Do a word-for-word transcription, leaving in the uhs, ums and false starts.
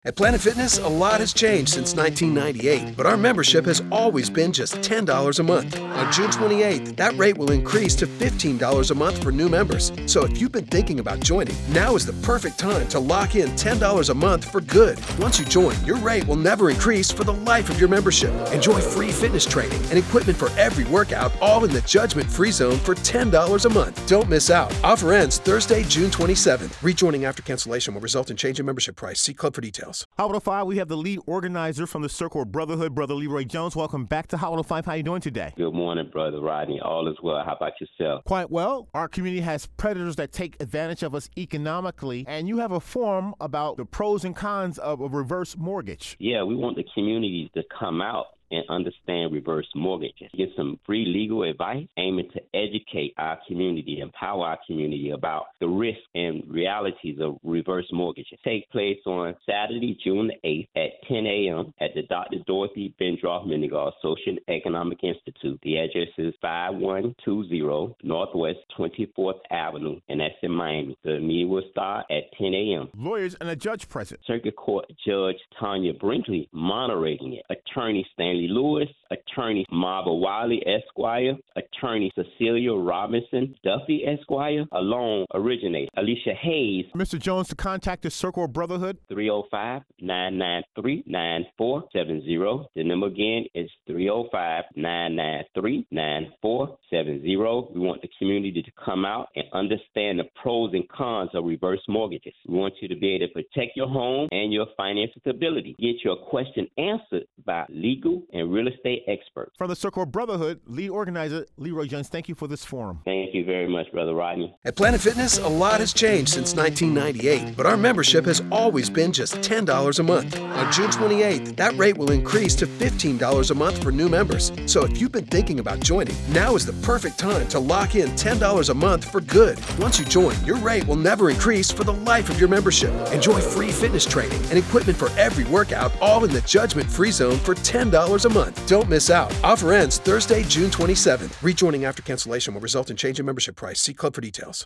At Planet Fitness, a lot has changed since nineteen ninety-eight, but our membership has always been just ten dollars a month. On June twenty-eighth, that rate will increase to fifteen dollars a month for new members. So if you've been thinking about joining, now is the perfect time to lock in ten dollars a month for good. Once you join, your rate will never increase for the life of your membership. Enjoy free fitness training and equipment for every workout, all in the judgment-free zone for ten dollars a month. Don't miss out. Offer ends Thursday, June twenty-seventh. Rejoining after cancellation will result in change in membership price. See club for details. Hot one oh five, we have the lead organizer from the Circle of Brotherhood, Brother Leroy Jones. Welcome back to Hot one oh five. How are you doing today? Good morning, Brother Rodney. All is well. How about yourself? Quite well. Our community has predators that take advantage of us economically, and you have a forum about the pros and cons of a reverse mortgage. Yeah, we want the community to come out and understand reverse mortgages. Get some free legal advice aiming to educate our community, empower our community about the risks and realities of reverse mortgages. Take place on Saturday, June the eighth at ten a.m. at the Doctor Dorothy Bendroff Mendigar Social and Economic Institute. The address is five one two zero Northwest twenty-fourth Avenue, and that's in Miami. The meeting will start at ten a.m. Lawyers and a judge present. Circuit Court Judge Tanya Brinkley moderating it. Attorney Stanley Lewis, Attorney Marva Wiley, Esquire, Attorney Cecilia Robinson Duffy, Esquire, a loan originator, Alicia Hayes. Mister Jones, to contact the Circle of Brotherhood, three oh five, nine nine three, nine four seven zero. The number again is three oh five, nine nine three, nine four seven zero. We want the community to come out and understand the pros and cons of reverse mortgages. We want you to be able to protect your home and your financial stability. Get your question answered by legal and real estate experts. From the Circle of Brotherhood, lead organizer Leroy Jones, thank you for this forum. Thank you very much, Brother Rodney. At Planet Fitness, a lot has changed since nineteen ninety-eight, but our membership has always been just ten dollars a month. On June twenty-eighth, that rate will increase to fifteen dollars a month for new members. So if you've been thinking about joining, now is the perfect time to lock in ten dollars a month for good. Once you join, your rate will never increase for the life of your membership. Enjoy free fitness training and equipment for every workout, all in the judgment-free zone for ten dollars a month. Don't miss out. Offer ends Thursday, June twenty-seventh. Rejoining after cancellation will result in change in membership price. See club for details.